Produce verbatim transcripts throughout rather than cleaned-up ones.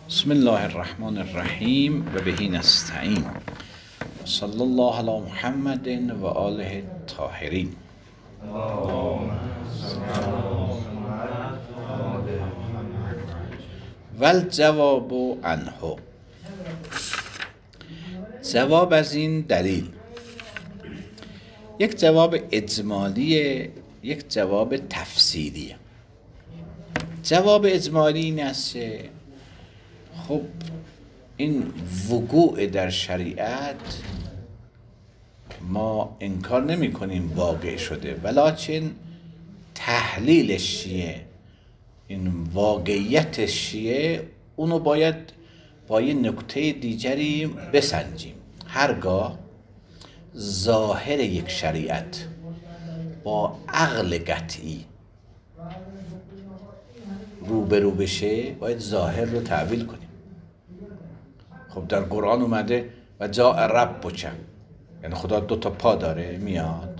بسم الله الرحمن الرحیم و بهی نستعین. صلی الله علی محمد و آله الطاهرین. و الجواب عنه، جواب از این دلیل. یک جواب اجمالیه، یک جواب تفصیلیه. جواب اجمالی این است که خب این وقوع در شریعت ما انکار نمی کنیم واقع شده، ولکن تحلیل شیعه، این واقعیت شیعه، اونو باید با یه نکته دیگری بسنجیم. هرگاه ظاهر یک شریعت با عقل قطعی روبرو بشه باید ظاهر رو تعبیل کنیم. خب در قرآن اومده و جاء ربک، یعنی خدا دو تا پا داره، میاد.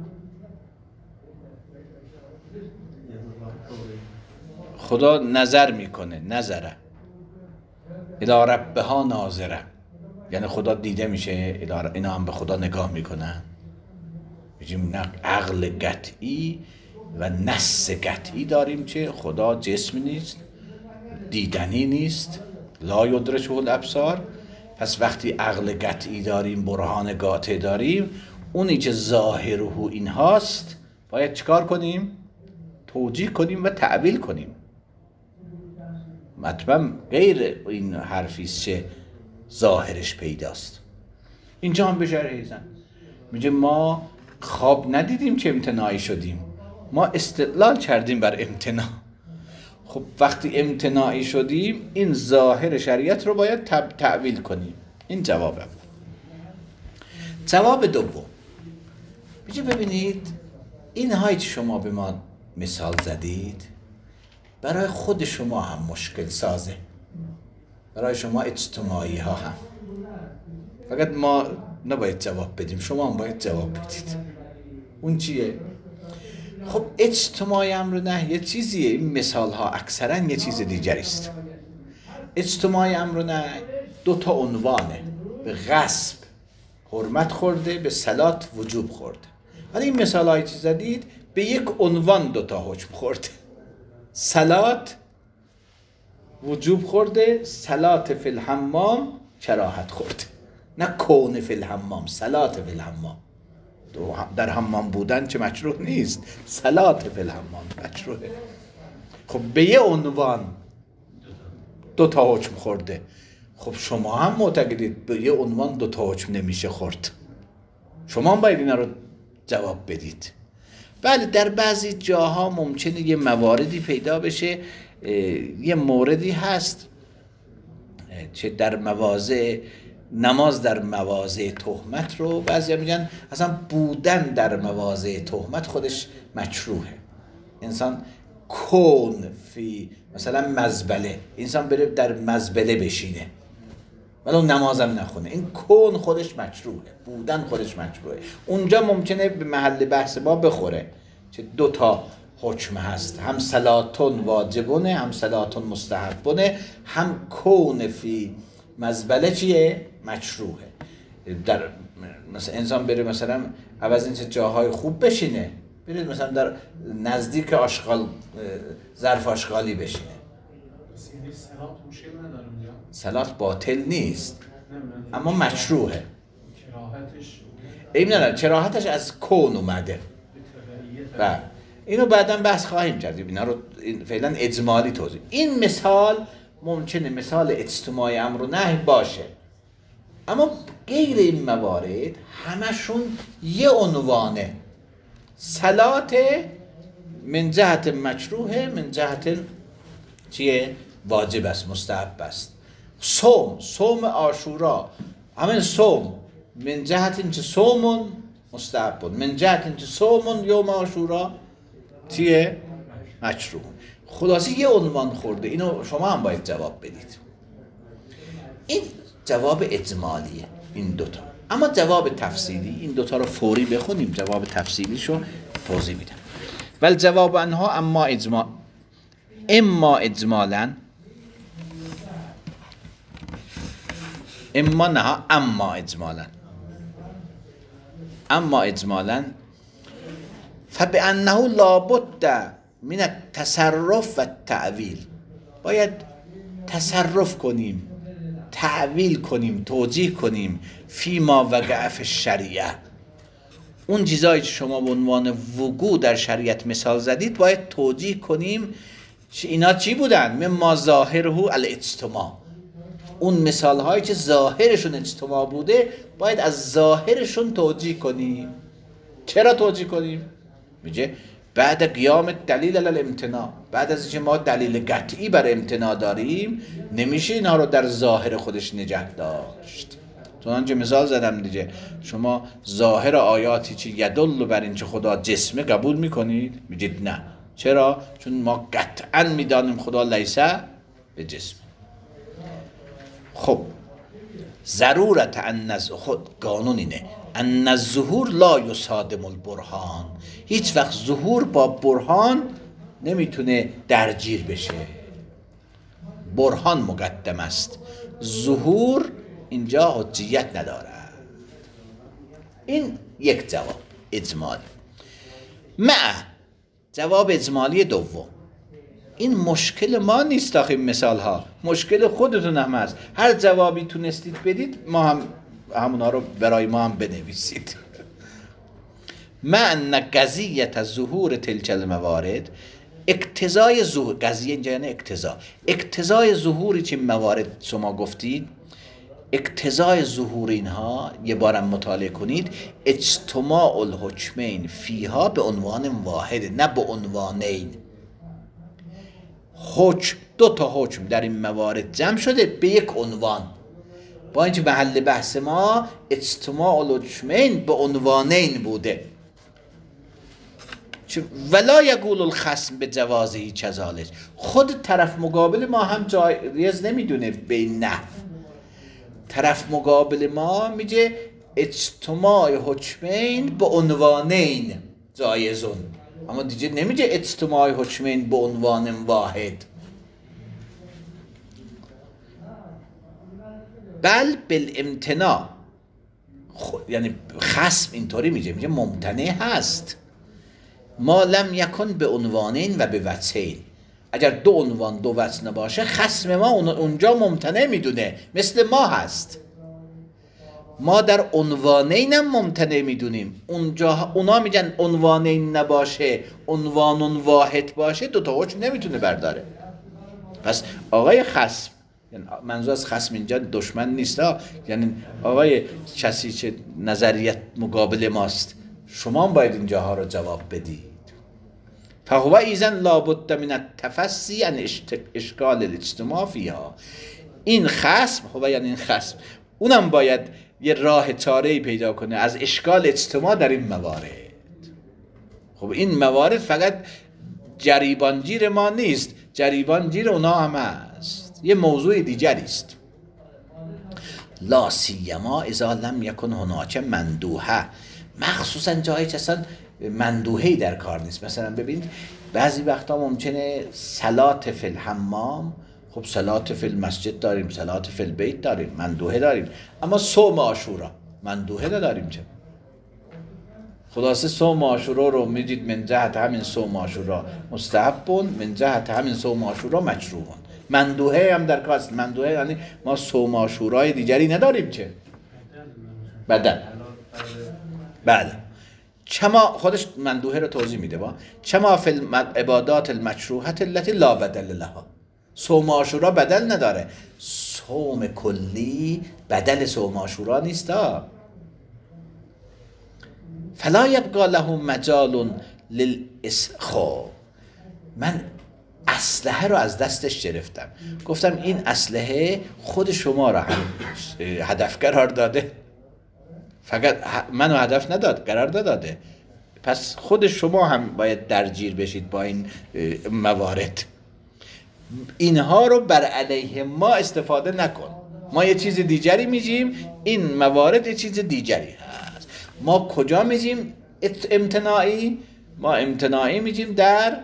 خدا نظر میکنه، نظره الی ربها ناظره، یعنی خدا دیده میشه، اینا هم به خدا نگاه میکنن. میگیم نه، عقل قطعی و نص قطعی داریم که خدا جسمی نیست، دیدنی نیست، لا یدرکه الابصار. پس وقتی عقل قطعی داریم، برهان قاطع داریم، اونی که ظاهره این هاست باید چیکار کنیم؟ توجیه کنیم و تعبیل کنیم. مطمئن غیر این حرفیست که ظاهرش پیداست. اینجا هم به شرح ایزن میگه ما خواب ندیدیم که امتناعی شدیم، ما استدلال کردیم بر امتناع. خب وقتی امتناعی شدیم این ظاهر شریعت رو باید تعویل کنیم. این جواب اول. جواب دوم میگه ببینید این هایی که شما به ما مثال زدید برای خود شما هم مشکل سازه، برای شما اجتماعی ها هم. فقط ما نباید جواب بدیم، شما هم باید جواب بدید. اون چیه؟ خب اجتماعی امر نه یه چیزیه، این مثال ها اکثرا یه چیز دیگری است. اجتماعی امر نه دو تا عنوانه، به غصب حرمت خورده، به صلات وجوب خورده. ولی این مثال هایی چی زدید به یک عنوان دو تا حکم خورده. صلات وجوب خورده، صلات فی الحمام کراهت خورده. نه کون فی الحمام، صلات فی الحمام. در حمام بودن چه مکروه نیست، صلات فی الحمام مکروهه. خب به یه عنوان دو تا حکم خورده. خب شما هم معتقدید به یه عنوان دو تا حکم نمیشه خورد، شما هم باید اینا رو جواب بدید. بله در بعضی جاها ممکنه یه مواردی پیدا بشه، یه موردی هست چه در مواضع نماز در مواضع تهمت رو بعضیا میگن اصلا بودن در مواضع تهمت خودش مکروهه. انسان کون فی مثلا مزبله، انسان بره در مزبله بشینه ولی اون نمازم نخونه، این کون خودش مکروهه، بودن خودش مکروهه. اونجا ممکنه به محل بحث ما بخوره که دو تا حکم هست، هم صلاتون واجبونه، هم صلاتون مستحبونه، هم کون فی مزبله چیه؟ مکروهه. در مثلا انسان بره مثلا عوض اینکه جاهای خوب بشینه، برید مثلا در نزدیک آشغال، ظرف آشغالی بشینه. صلات باطل نیست اما مشروعه. این نه کراهتش از کون اومده و اینو بعداً بحث خواهیم کرد. اینا رو فعلا اجمالی توضیح. این مثال ممکنه مثال اجتماعی امر و نهی باشه، اما غیر این موارد همشون یه عنوانه. صلات من جهت مکروه، من جهت چیه؟ واجب است، مستحب است. صوم، صوم عاشورا، همین صوم من جهت اینکه صومون مستحب بود، من جهت اینکه صومون یوم عاشورا چیه؟ مکروه. خلاصی یه عنوان خورده، اینو شما هم باید جواب بدید. این جواب اجمالیه این دوتا. اما جواب تفصیلی، این دوتا رو فوری بخونیم، جواب تفصیلیشو توضیح میدم. ول جواب انها اما اجمال، اما اجمالا اما نه اما اجمالا اما اجمالا فبانه لابد من التصرف و التأویل، باید تصرف کنیم، تعویل کنیم، توجیه کنیم فیما وقع فی الشریعه، اون چیزایی که شما به عنوان وقوع در شریعت مثال زدید باید توجیه کنیم اینا چی بودن؟ مما ظاهره الاجتماع، اون مثال هایی که ظاهرشون اجتماع بوده باید از ظاهرشون توجیه کنیم. چرا توجیه کنیم؟ میگه بعد قیام دلیل علی الامتناع، بعد از اینکه ما دلیل قطعی بر امتناع داریم نمیشه اینها رو در ظاهر خودش نگه داشت. چنانچه مثال زدم دیگه، شما ظاهر آیاتی که یدل بر این که خدا جسمه قبول میکنید؟ میگید نه. چرا؟ چون ما قطعا میدانیم خدا لیسه به جسم. خب ضرورت ان خود قانون اینه ان الظهور لا یصادم البرهان، هیچ وقت ظهور با برهان نمیتونه درگیر بشه. برهان مقدم است، ظهور اینجا حجیت نداره. این یک جواب اجمالی. مع جواب اجمالی دوم، این مشکل ما نیست، آخه مثال ها مشکل خودتون هم هست. هر جوابی تونستید بدید ما هم همونا رو برای ما هم بنویسید. معنی قضیت ظهور تلک الموارد، اقتضای ظهور، قضیه اینجا یعنی اقتضا، اقتضای ظهوری که موارد شما گفتید، اقتضای ظهور اینها یه بارم مطالعه کنید، اجتماع الحکمین فیها به عنوان واحد، نه به عنوانین. حکم، دو تا حکم در این موارد جمع شده به یک عنوان، با اینکه محل بحث ما اجتماع الحکمین به عنوانین بوده. ولا یقول الخصم به جوازه کذالک، خود طرف مقابل ما هم جایز نمیدونه به این نحو. طرف مقابل ما میگه اجتماع حکمین به عنوانین جایزون، اما دیگه نمیگه اجتماع حکمین به عنوان واحد. بل بالامتناع، یعنی خصم اینطوری میگه، میگه ممتنع هست. ما لم یکن به عنوانین و به وجهین، اگر دو عنوان دو وجه نباشه خصم ما اونجا ممتنع میدونه، مثل ما هست. ما در عنوانین هم ممتنع میدونیم، اونجا اونا میگن عنوانین نباشه عنوان واحد باشه، دو تا حکم نمیتونه برداره. پس آقای خصم، یعنی منظور از خصم اینجا دشمن نیست ها، یعنی آقای کسی که نظریت مقابل ماست، شما هم باید اینجاها رو جواب بدید. فهو ایزن لابد من التفسی عن اشکال الاجتماع فیها، این خصم هو یعنی این خصم اونم باید یه راه چاره‌ای پیدا کنه از اشکال اجتماع در این موارد. خب این موارد فقط جریبانگیر ما نیست، جریبانگیر اونا هم هست، یه موضوع دیگری است. لا سیما اذا لم یکن هناک مندوحه، مخصوصا جایی که اصلا مندوحه‌ای در کار نیست. مثلا ببینید بعضی وقتا ممکنه صلات فی الحمام، خب صلات فی المسجد داریم، صلات فی البیت داریم، مندوحه داریم، اما صوم عاشورا مندوحه نداریم. چه خلاصه صوم عاشورا رو میدید من جهت همین صوم عاشورا مستحبون، من جهت همین صوم عاشورا مکروهون. مندوحه هم در کار است. مندوحه یعنی ما صوم عاشورای دیگری نداریم. چه بدل بعد چما خودش مندوحه رو توضیح میده، با چما فی العبادات المکروهه التي لا بدل لها، صوم عاشورا بدل نداره. صوم کلی بدل صوم عاشورا نیست. فلا یبقى له مجال للاسخاء، من اسلحه رو از دستش گرفتم، گفتم این اسلحه خود شما را هم هدف قرار داده، فقط منو هدف نداد، قرار نداده، پس خود شما هم باید درگیر بشید با این موارد. اینها رو بر علیه ما استفاده نکن. ما یه چیز دیگری میگیم، این موارد یه چیز دیگری هست. ما کجا میگیم امتناعی؟ ما امتناعی میگیم در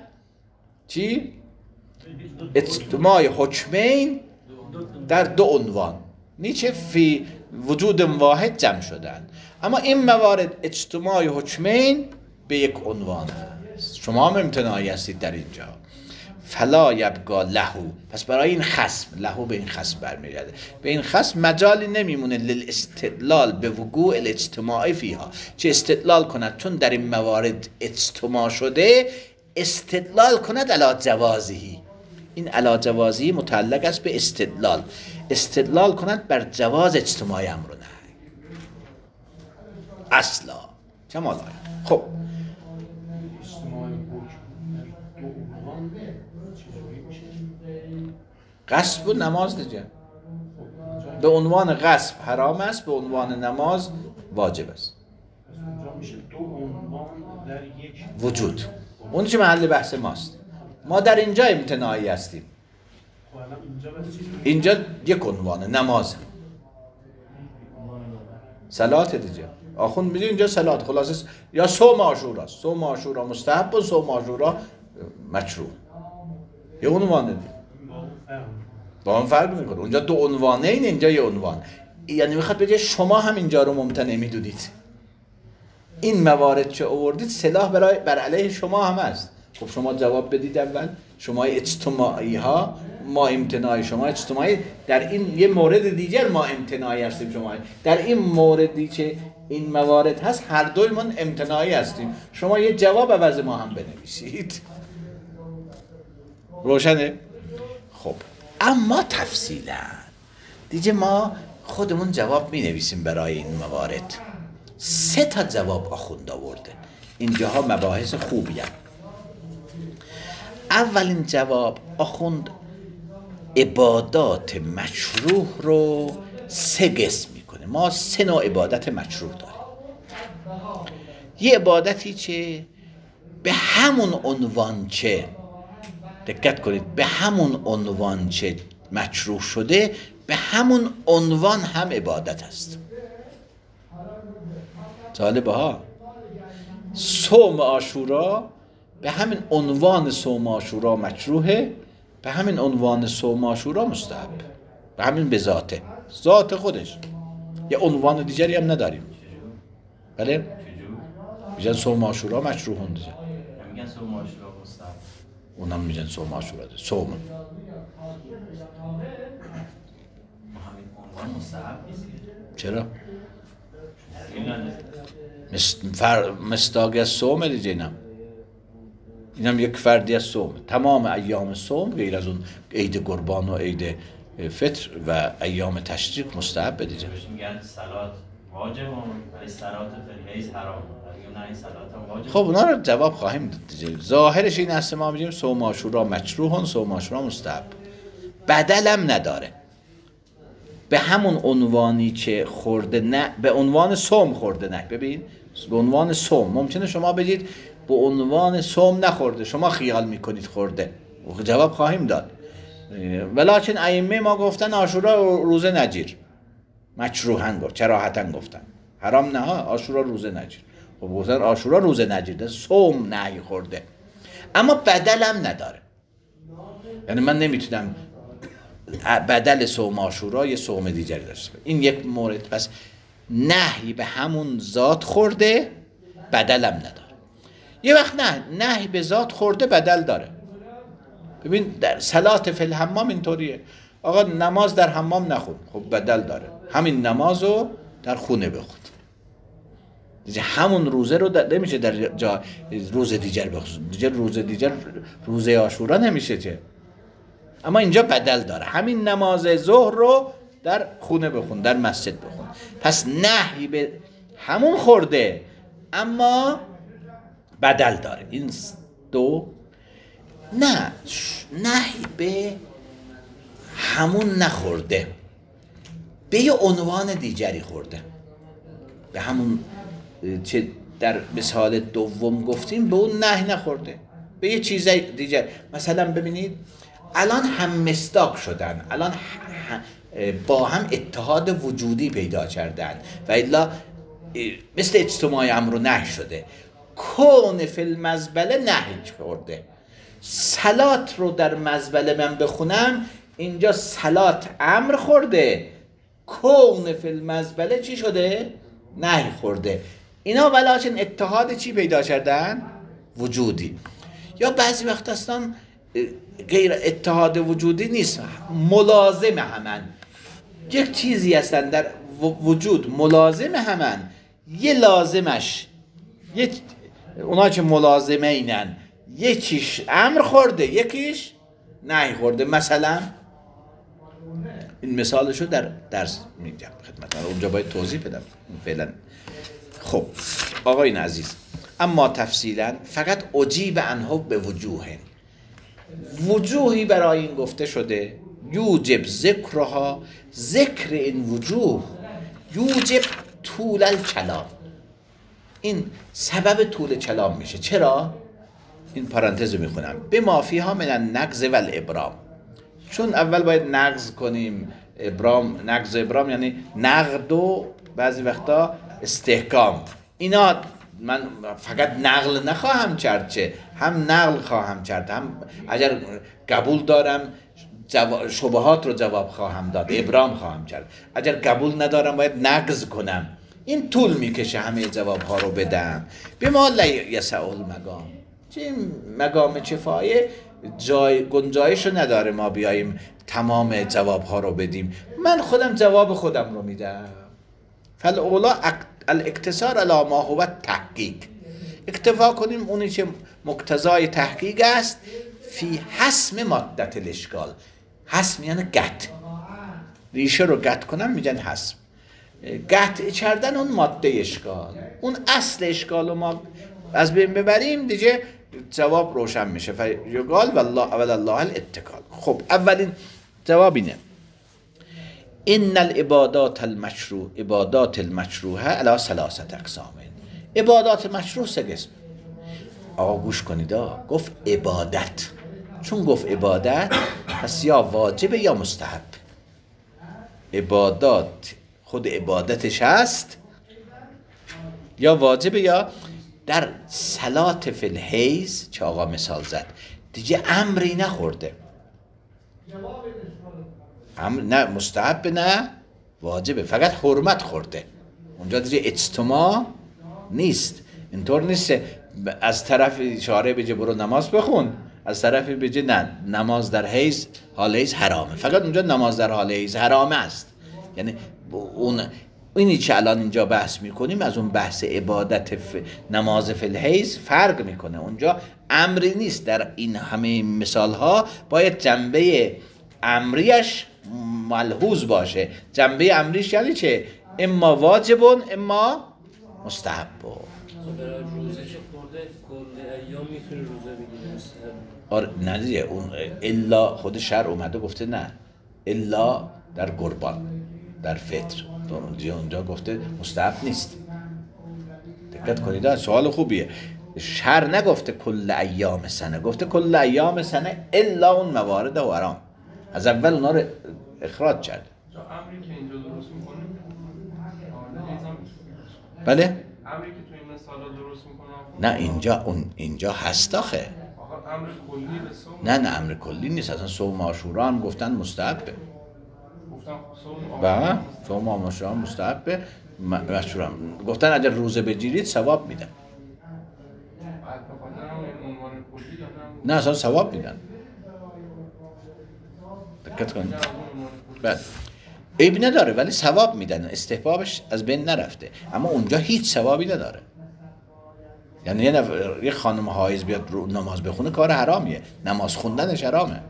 چی؟ اجتماع حکمین در دو عنوان، نیچه فی وجود واحد جمع شدن، اما این موارد اجتماع حکمین به یک عنوان هست. شما هم امتناعی هستید در اینجا. فلا یبقا لهو، پس برای این خصم، لهو به این خصم برمیگرده، به این خصم مجالی نمیمونه للاستدلال به وقوع الاجتماعی فیها، چه استدلال کند چون در این موارد اجتماع شده، استدلال کند علی جوازهی. این علی جوازهی متعلق است به استدلال، استدلال کند بر جواز اجتماع امر و نهی. اصلا کمال آید. خب غصب و نماز دیگه، به عنوان غصب حرام است، به عنوان نماز واجب است. وجود اون چه محل بحث ماست. ما در اینجا امتناعی هستیم. اینجا یک عنوان نماز، صلات دیگه. آخوند میگه اینجا صلات، خلاصه یا صوم عاشورا، صوم عاشورا مستحب و صوم عاشورا مشروع، یه عنوان دیگه. با هم فرق میکنه. اونجا دو عنوانه، این اینجا یه عنوان. یعنی میخواد بگه شما هم اینجا رو ممتنع میدونید، این موارد چه آوردید سلاح برای بر علیه شما هم هست. خب شما جواب بدید اول. شما اجتماعی ها ما امتناعی، شما اجتماعی. در این یه مورد دیگر ما امتناعی هستیم، شما در این موردی که این موارد هست هر دوی من امتناعی هستیم. شما یه جواب عوض ما هم بنویسید. روشنه؟ خب اما تفصیلا دیگه ما خودمون جواب می نویسیم برای این موارد. سه تا جواب آخوند آورده. اینجاها مباحث خوبی هست. اولین جواب، آخوند عبادات مشروع رو سه قسم میکنه. ما سه نوع عبادت مشروع داریم. یه عبادتی که به همون عنوان چه، دقت کنید، به همون عنوان چه مشروع شده، به همون عنوان هم عبادت است. جالبه ها. صوم عاشورا به همین عنوان صوم عاشورا مشروعه، به همین عنوان صوم عاشورا مستحب، به همین به ذاته، ذات خودش. یه عنوان دیگری هم نداریم. بله؟ میگن صوم عاشورا مشروع هنده، میگن صوم عاشورا مستحب، اونم میگن صوم عاشورا ده صوم. همین عنوان مستحب نیست. چرا؟ مستاق از صوم دیگه. اینم اینم یک فردی از صوم. تمام ایام صوم غیر از اون عید قربان و عید فطر و ایام تشریق مستحب دیگه. میگن صلات واجب ولی صلات فریضه حرام. خب اونا رو جواب خواهیم داد دیگه. ظاهرش این است ما میگیم صوم عاشورا مکروه، صوم عاشورا مستحب. بدلم نداره. به همون عنوانی که خورده نه، به عنوان صوم خورده نه. ببین به عنوان صوم ممکنه شما بگید به عنوان صوم نخورده، شما خیال میکنید خورده. جواب خواهیم داد. ولکن ائمه ما گفتن عاشورا روزه نگیر، مکروهن گفت، کراهتن گفتن، حرام نه ها، عاشورا روزه نگیر. خب گفتن عاشورا روزه نگیر، صوم نهی خورده، اما بدلم نداره. یعنی من نمیتونم بدل صوم عاشورا یه صوم دیگری داشته باشم. این یک مورد. پس نهی به همون ذات خورده، بدلم نداره. یه وقت نه، نهی به ذات خورده بدل داره. ببین در صلات فی الحمام اینطوریه. آقا نماز در حمام نخون، خب بدل داره. همین نمازو در خونه بخون. دیگه همون روزه رو در نمیشه در جا روز دیگر بخون. دیگه روز دیگر روزه عاشورا نمیشه چه. اما اینجا بدل داره. همین نماز ظهر رو در خونه بخون، در مسجد بخون. پس نهی به همون خورده اما بدل داره. این دو. نه، نهی به همون نخورده، به یه عنوان دیگری خورده. به همون چه در مثال دوم گفتیم، به اون نهی نخورده، به یه چیز دیگر. مثلا ببینید الان هم مصداق شدن، الان با هم اتحاد وجودی پیدا کردن و الا مثل اجتماع امر و نهی شده. کون فی المزبله نهی کرده. صلات رو در مزبله من بخونم، اینجا صلات امر خورده، کون فی المزبله چی شده؟ نهی خورده. اینا ولیکن اتحاد چی پیدا کردن؟ وجودی. یا بعضی وقت اصلا غیر اتحاد وجودی نیست، ملازم همن. یک چیزی هستن در وجود ملازم همن، یه لازمش یه اونا که ملازمه اینن، یکیش امر خورده یکیش نهی خورده. مثلا این مثالشو در درس میگم خدمتتون، اونجا باید توضیح بدم فعلا. خب آقایون عزیز، اما تفصیلا فقط اجیب عنه به وجوه، وجوهی برای این گفته شده یوجب ذکرها، ذکر این وجوه یوجب طول الکلام، این سبب طول کلام میشه. چرا؟ این پرانتز رو میخونم. به ما فیها من النقض و الابرام، چون اول باید نقض کنیم. ابرام، نقض ابرام یعنی نقد و بعضی وقتا استحکام. اینا من فقط نقل نخواهم کرد، چه هم نقل خواهم کرد، هم اگر قبول دارم شبهات رو جواب خواهم داد، ابرام خواهم کرد. اگر قبول ندارم باید نقض کنم. این طول میکشه همه جواب ها رو بدم. به ما لیسع المقام، چه مقام کفایه جای گنجایش رو نداره ما بیاییم تمام جواب ها رو بدیم. من خودم جواب خودم رو میدم. فالاولا الاقتصار علی ما هو تحقیق، اکتفا کنیم اونی که مقتضای تحقیق است. فی حسم مادت الاشکال، حسم یعنی قطع، ریشه رو قطع کنم میگن حسم. قطع کردن اون ماده اشکال، اون اصل اشکال رو ما از بین ببریم دیگه جواب روشن میشه. فیقال والله اول الله الاتکال. خب اولین جواب اینه ان العبادات المشروع، عبادات المشروعه علی ثلاثه اقسام، عبادات مشروع سه قسم. آقا گوش کنید، گفت عبادت، چون گفت عبادت پس یا واجب یا مستحب. عبادات خود عبادتش هست، یا واجب یا در صلات فی الحیض که آقا مثال زد دیگه امری نخورده، امر نه مستحب نه واجبه، فقط حرمت خورده. اونجا دیگه اجتماع نیست. اینطور نیست از طرف اشاره بجه برو نماز بخون، از طرف بجه نه نماز در حیض حال حیض حرامه. فقط اونجا نماز در حال حیض حرامه است. یعنی اون اینی که الان اینجا بحث میکنیم از اون بحث عبادت ف... نماز فی الحیض فرق میکنه. اونجا امری نیست. در این همه مثال ها باید جنبه امریش ملحوظ باشه. جنبه امریش یعنی چه؟ اما واجبون اما مستحب. برای روزه که خورده کل ایام میتونه روزه بگیره مستحب. آره نه دیگه اون الا خود شرع اومده گفته نه، الا در قربان در فطر اونجا گفته مستحب نیست. دقت کنید، سوال خوبیه. شرع نگفته کل ایام سنه، گفته کل ایام سنه الا اون موارد و حرام. از اول اونا رو اخراج کرد. امری که اینجا درست میکنیم بله؟ امری که تو این مثالا درست میکنه نه اینجا اون اینجا هست آخه. آقا امر کلی به صوم؟ نه نه امر کلی نیست. اصلا صوم عاشورا هم گفتن مستحبه. گفتم صوم با صوم عاشورا مستحبه، مشهورم گفتن اگر روزه بگیرید ثواب میدن. نه اصلا ثواب میدن. دقت کنید. بله عیب نداره ولی ثواب میدن، استحبابش از بین نرفته، اما اونجا هیچ ثوابی نداره. یعنی یه, نف... یه خانم حایض بیاد رو نماز بخونه کار حرامیه، نماز خوندنش حرامه.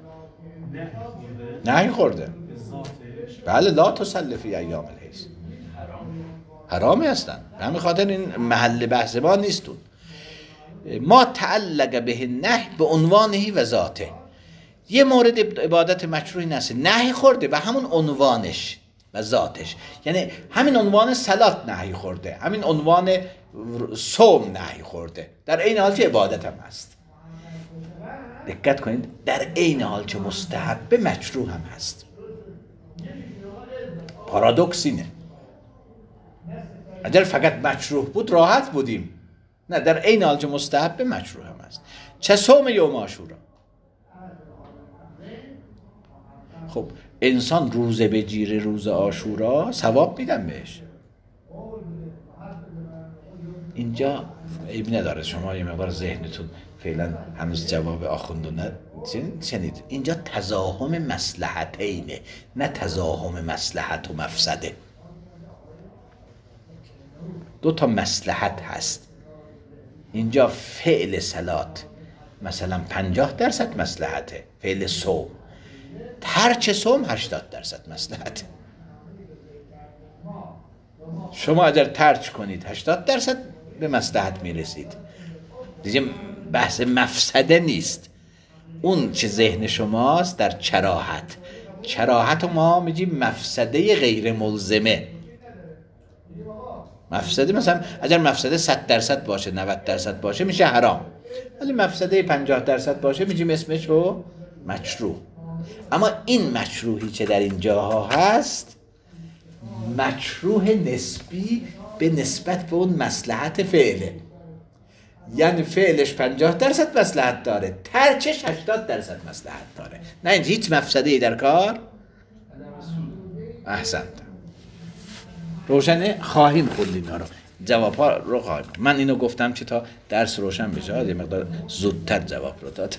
نه خورده. بله لا تصلی فی ایام الحیض، حرامی هستن. همین خاطر این محل بحث ما نیستون. ما تعلق به نهی به عنوانه و ذاته. یه مورد عبادت مشروعی نست، نهی خورده به همون عنوانش و ذاتش. یعنی همین عنوان صلات نهی خورده، همین عنوان صوم نهی خورده، در این حال که عبادت هم هست. دقت کنید، در این حال که مستحب مشروع هم هست. پارادوکس اینه. اگر فقط مشروع بود راحت بودیم. نه، در این حال که مستحب مشروع هم هست. چه صوم یوم عاشورا. خب انسان روزه بگیره روز عاشورا ثواب میدن بهش. اینجا عیبی نداره شما یه مقدار ذهنتون فعلا هنوز جواب آخوندو نه شنید. اینجا تزاحم مصلحتینه، نه تزاحم مصلحت و مفسده. دو تا مصلحت هست اینجا. فعل صلات مثلا پنجاه درصد مصلحته، فعل صوم. ترک صوم هشتاد درصد مصلحته. شما اگر ترک کنید هشتاد درصد به مصلحت میرسید دیگه، بحث مفسده نیست. اون چه ذهن شماست در کراهت. کراهت ما میگیم مفسده غیر ملزمه. مفسده مثلا اگر مفسده صد درصد باشه نود درصد باشه میشه حرام، ولی مفسده پنجاه درصد باشه میگیم اسمش رو مکروه. اما این مکروهی که در این جاها هست مکروه نسبی به نسبت به اون مصلحت فعله. یعنی فعلش پنجاه درصد مصلحت داره، ترکش هشتاد درصد مصلحت داره. نه اینجا هیچ مفسده‌ای در کار. احسنت. روشنه؟ خواهیم خوند اینا رو، جواب ها رو خواهیم. من اینو گفتم که تا درس روشن بشه، یه مقدار زودتر جواب رو داد.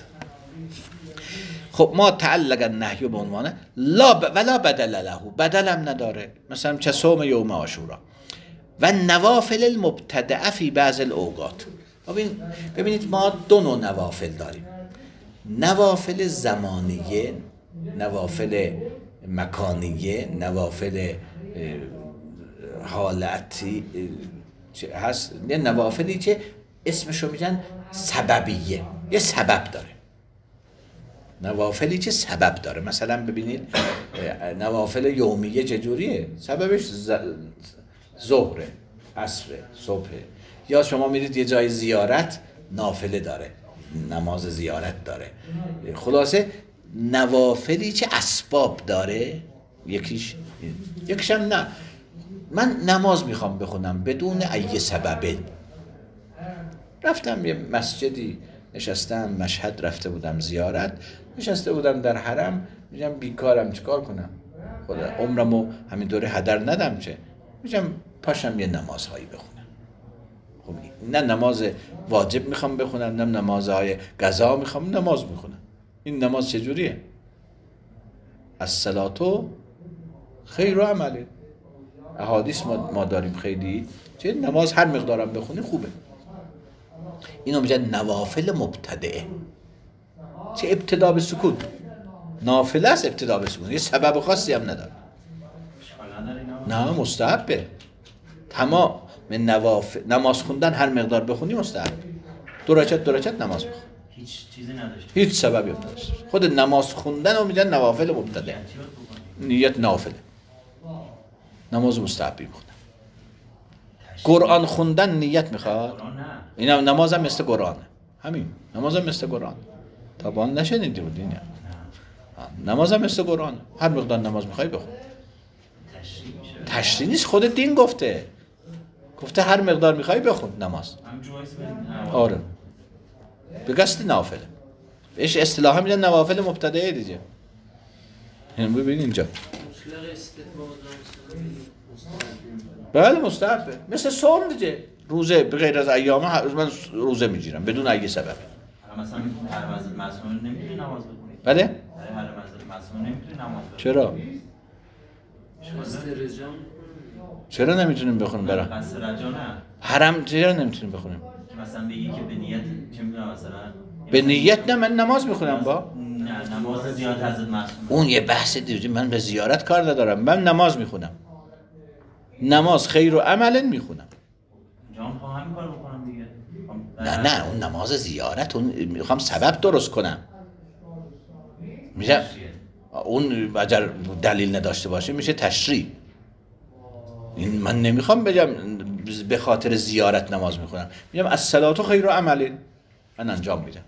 خب ما تعلق النهی به عنوان لا ب... ولا بدل له، بدلم نداره. مثلا چه صوم یوم عاشورا و نوافل المبتدعه فی بعض الاوقات. ببین ببینید ما دو نوع نوافل داریم، نوافل زمانیه، نوافل مکانیه، نوافل حالتی هست. یه نوافلی که اسمشو میگن سببیه، یه سبب داره. نوافلی که سبب داره. مثلا ببینید نوافل یومیه چجوریه؟ سببش ظهره، عصره، صبحه. یا شما میرید یه جای زیارت، نافله داره، نماز زیارت داره. خلاصه نوافلی که اسباب داره، یکیش یکیش هم نه. من نماز میخوام بخونم بدون ای سببه. رفتم یه مسجدی نشستم، مشهد رفته بودم زیارت، نشسته بودم در حرم، میگم بیکارم چیکار کنم؟ خدا عمرمو همین دوره هدر ندم چه؟ میگم پاشم یه نمازهایی بخونم. خب نه نماز واجب میخوام بخونم، نه نمازهای قضا میخوام، نماز میخونم. این نماز چجوریه؟ الصلاة خیر و عمله. احادیث ما, ما داریم خیلی، چه نماز هر مقدارم بخونی خوبه. اینو میگن نوافل مبتدعه. چه ابتدا به سکون، نافله است ابتدا به سکون، یه سبب خاصی هم نداره. نه مستحبه. تمام من نوافل نماز خوندن هر مقدار بخونی مستحب. دو رکعت دو رکعت نماز بخون، هیچ چیزی نداشت، هیچ سببی نداشت. خود نماز خوندن رو میگن نوافل مبتدعه. نیت نافله، نماز مستحبی میخونن. قرآن خوندن نیت میخواد. اینا نماز هم مثل قرآنه. همین نماز هم مثل قرآن. طبعا نشنیدی بودین یا نماز هم مثل قرآن. هر مقدار نماز میخوای بخون. تشریع نیست، خود دین گفته. گفته هر مقدار میخوای بخون نماز. آره به قصد نافله. بهش اصطلاحا میگن نوافل مبتدعه دیگه. این ببین اینجا بله مستحبه، مثل صوم دیگه. روزه به غیر از ایام من روزه میگیرم بدون اگه سبب. مثلا هر مسجد معصوم نمیتونی نماز بخونی. بله؟ هر مسجد معصوم نمیتونی نماز بخونی. چرا؟ چرا نمیتونیم بخونیم برا؟ قصد رجا نه. حرم چرا نمیتونیم بخونیم؟ مثلا بگی که به نیت چه میدونم مثلا به نیت نه، من نماز میخونم با نه نماز زیارت حضرت معصوم. اون یه بحث دیگه. من به زیارت کار ندارم، من نماز میخونم. نماز خیر و عمل میخونم. جان خواهم همین کار بکنم دیگه. نه نه اون نماز زیارت، اون میخوام سبب درست کنم. میشه اون اگر دلیل نداشته باشه میشه تشریع. این من نمیخوام بگم به خاطر زیارت نماز میخونم، میگم الصلاة خیر و عمل، من انجام میدم.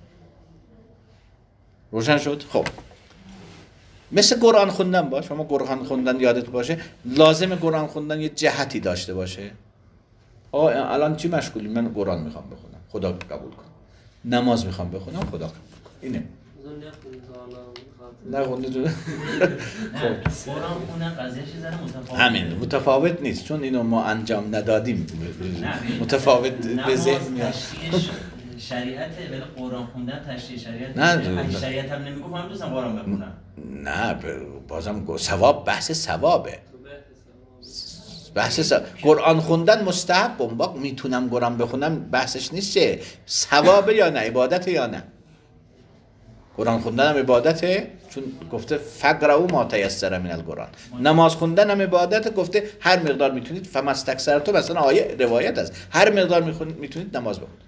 روشن شد؟ خب مثل قرآن خوندن با شما قرآن خوندن یادت باشه لازم قرآن خوندن یه جهتی داشته باشه. آقا الان چی مشغولی؟ من قرآن میخوام بخونم، خدا قبول کن. نماز میخوام بخونم، خدا قبول کن. اینه اون نخونی تا حالا نخونده تو نه قرآن خوندن قضیهش یه ذره متفاوته. همین متفاوت نیست، چون اینو ما انجام ندادیم نه، متفاوت به نماز ذهن میاد. تشریع ش- شریعته، ولی قرآن خوندن تشریع شریعت نه، نیست. نه. اگه شریعت هم نمیگفت من دوستم قرآن بخونم. نه ب- بازم گو- ثواب بحث ثوابه، تو بحث بحث ثواب. قرآن خوندن مستحب با میتونم قرآن بخونم بحثش نیست، چه ثوابه یا نه، عبادت یا نه. قرآن خوندن هم عبادته، چون گفته فقرؤوا ما تیسر من القرآن. نماز خوندن هم عبادته، گفته هر مقدار میتونید فمستکثرتم، مثلا آیه روایت است هر مقدار میخونید میتونید نماز بخونید.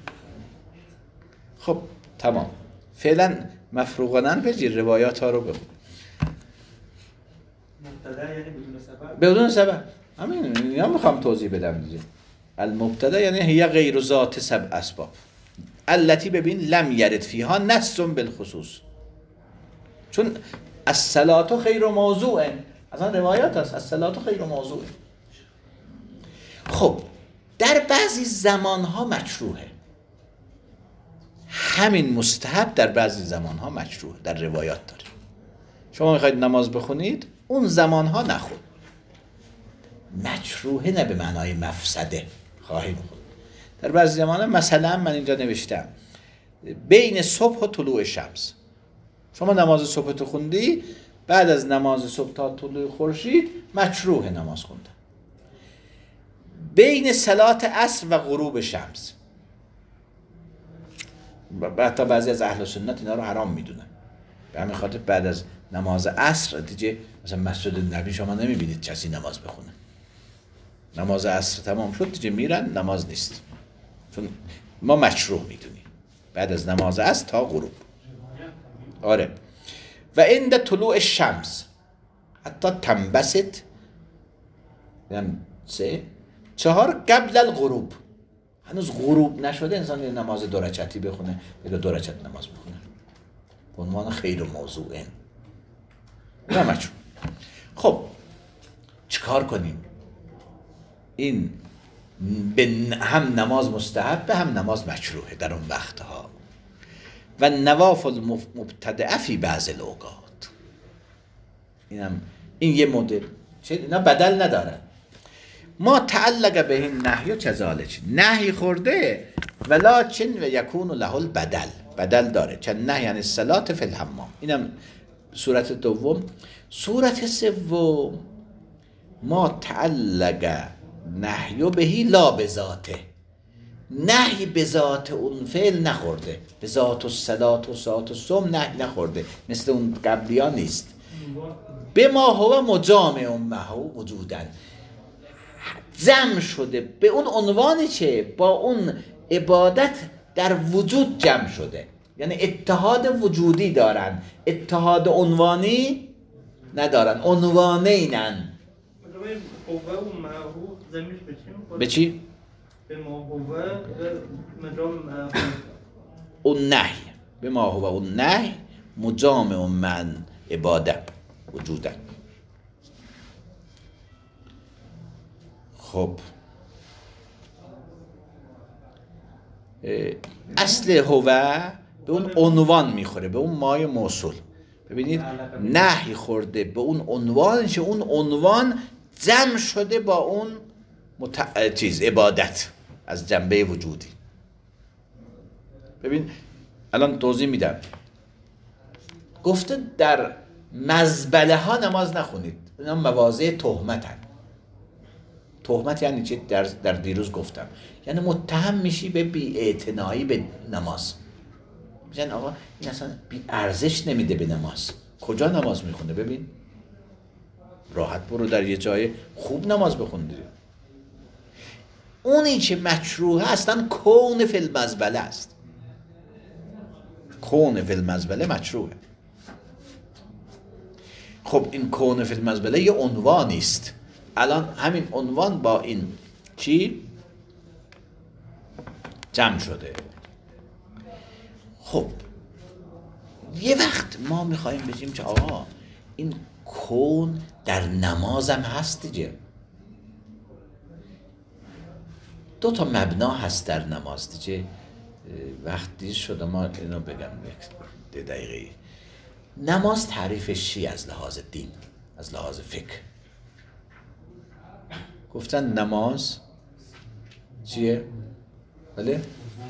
خب تمام، فعلا مفروغانه بگیر روایات ها رو بخون مبتدا یعنی بدون سبب. بدون سبب. همین یا میخوام توضیح بدم دیگه. المبتدا یعنی هی غیر ذات سبب اسباب التي ببین لم یرد فیها نص بالخصوص، چون الصلاة خیر موضوع، اصلا روایات هست الصلاة خیر موضوع. خب در بعضی زمان ها مکروهه، همین مستحب در بعضی زمان ها مکروه، در روایات داره. شما میخواید نماز بخونید اون زمان ها نخون. مکروه نه به معنای مفسده، خواهیم خون در بعضی زمان ها. مثلا من اینجا نوشتم بین صبح و طلوع شمس، شما نماز صبح تو خوندی، بعد از نماز صبح تا طلوع خورشید مکروه نماز خوندن. بین صلات عصر و غروب شمس، حتی بعضی از اهل سنت اینا رو حرام میدونن. به همین خاطر بعد از نماز عصر دیگه مثلا مسجد نبی شما نمیبینید کسی نماز بخونه. نماز عصر تمام شد دیگه میرن، نماز نیست، چون ما مشروع میدونیم بعد از نماز عصر تا غروب. آره. و عند طلوع الشمس حتی تنبسط، یعنی سه چهار قبل الغروب، هنوز غروب نشده انسان یه نماز دو رکعتی بخونه یا دو رکعت نماز بخونه به عنوان خیر موضوعه نمچون. خب چیکار کنیم؟ این به هم نماز مستحب به هم نماز مکروهه در اون وقتها. و نوافل مبتدعه فی بعض الاوقات، اینم این یه مدل، چه اینا بدل نداره. ما تعلق به این نهی و کذالک، نهی خورده ولکن و یکون له البدل، بدل داره، چون نهی یعنی الصلاة فی الحمام. اینم صورت دوم. صورت سوم ما تعلق نهی بهی لا بذاته، نهی به ذات اون فعل نخورده، به ذات الصلاة و ذات الصوم نهی نخورده، مثل اون قبلی ها نیست. به ما هو مجامع معه وجودن، جمع شده به اون عنوانی که با اون عبادت در وجود جمع شده، یعنی اتحاد وجودی دارن، اتحاد عنوانی ندارن، عنوانینن. هوه و معهو زمینش به چی میخوره؟ به چی؟ به ما هوه و مجام اون نهی، به ما هو اون نهی مجامع من عبادت وجودن. خب اصل هوه به اون عنوان میخوره، به اون مای موصول. ببینید نهی خورده به اون عنوان که اون عنوان جمع شده با اون مت... چیز عبادت از جنبه وجودی. ببین الان توضیح میدم. گفته در مزبله ها نماز نخونید، اینا مواضع تهمتن. تهمت یعنی چی؟ در, در دیروز گفتم، یعنی متهم میشی به بی‌اعتنایی به نماز. میگن آقا این اصلا بی ارزش نمیده به نماز. کجا نماز میخونه؟ ببین راحت برو در یه جای خوب نماز بخون دیگه. اونی که مکروه اصلا کون فی المزبله است، کون فی المزبله مکروهه. خب این کون فی المزبله یه عنوانی است. الان همین عنوان با این چی جمع شده. خب یه وقت ما میخوایم بگیم که آقا این کون در نمازم هست دیگه. دو تا مبنا هست در نماز دیگه. وقتی شده ما اینو بگم. ده دقیقه. نماز تعریفش چی از لحاظ دین، از لحاظ فکر؟ گفتن نماز چیه؟ بله؟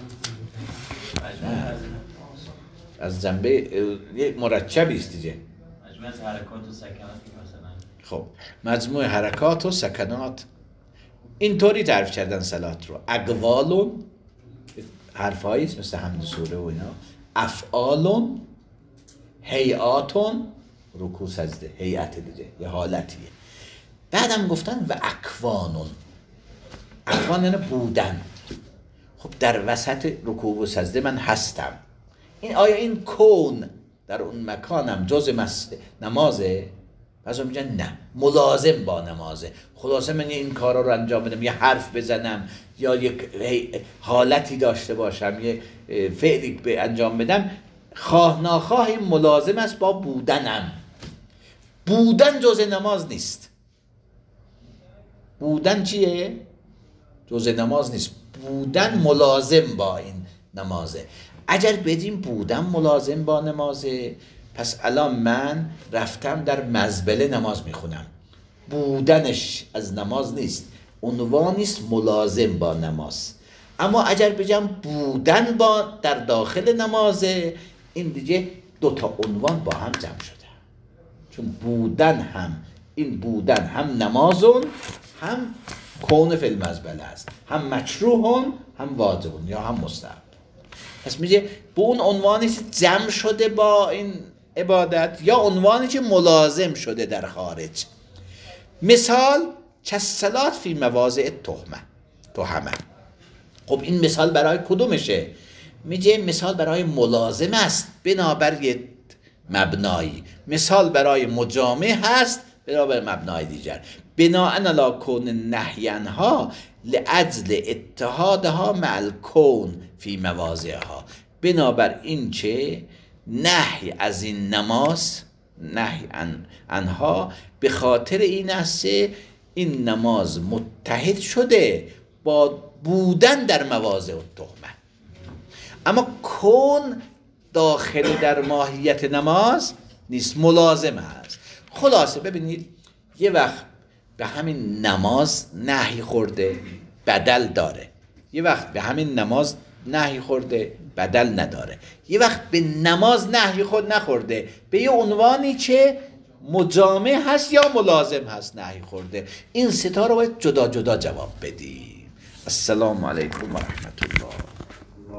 نه. از جنبه یک مرکبی است دیگه. مجموعه از حرکات و سکنات مثلا. خب مجموعه حرکات و سکنات اینطوری تعریف کردن صلات رو. اقوالون حرفایی است مثل حمد سوره و اینا، افعالون، هیئاتون، رکوع سجده، هیئت دیگه یه حالتیه. بعدم گفتن و اکوانون، اکوان یعنی بودن. خب در وسط رکوع و سجده من هستم، این آیا این کون در اون مکانم جز مس... نمازه؟ پس اون میگن نه، ملازم با نمازه. خلاصه من این کارا رو انجام بدم، یه حرف بزنم یا یک حالتی داشته باشم، یه فعلی به انجام بدم، خواه ناخواه این ملازم است با بودنم. بودن جز نماز نیست. بودن چیه؟ جز نماز نیست. بودن ملازم با این نمازه. اگر بدیم بودن ملازم با نمازه، پس الان من رفتم در مزبله نماز میخونم، بودنش از نماز نیست، عنوان نیست ملازم با نماز. اما اگر بگم بودن با در داخل نمازه، این دیگه دوتا عنوان با هم جمع شده، چون بودن هم این بودن هم نمازون هم کون فی المزبله است، هم مکروهون هم واجبون یا هم مستحب. پس میگه به اون عنوانی که جمع شده با این عبادت یا عنوانی که ملازم شده در خارج. مثال کالصلاة فی مواضع تهمه تهمه. خب این مثال برای کدومشه؟ میگه مثال برای ملازم است بنابر یه مبنایی، مثال برای مجامع هست بنابر مبنای دیگر. بناء علی کون نهینها لأجل اتحادها مع الکون فی مواضعها. بنابر این که نهی از این نماز، نهی عن انها به خاطر این است این نماز متحد شده با بودن در مواضع التهمه. اما کون داخل در ماهیت نماز نیست، ملازم هست. خلاصه ببینید یه وقت به همین نماز نهی خورده بدل داره، یه وقت به همین نماز نهی خورده بدل نداره، یه وقت به نماز نهی خود نخورده، به یه عنوانی که مجامع هست یا ملازم هست نهی خورده. این ستا رو باید جدا جدا جواب بدیم. السلام علیکم و رحمت الله.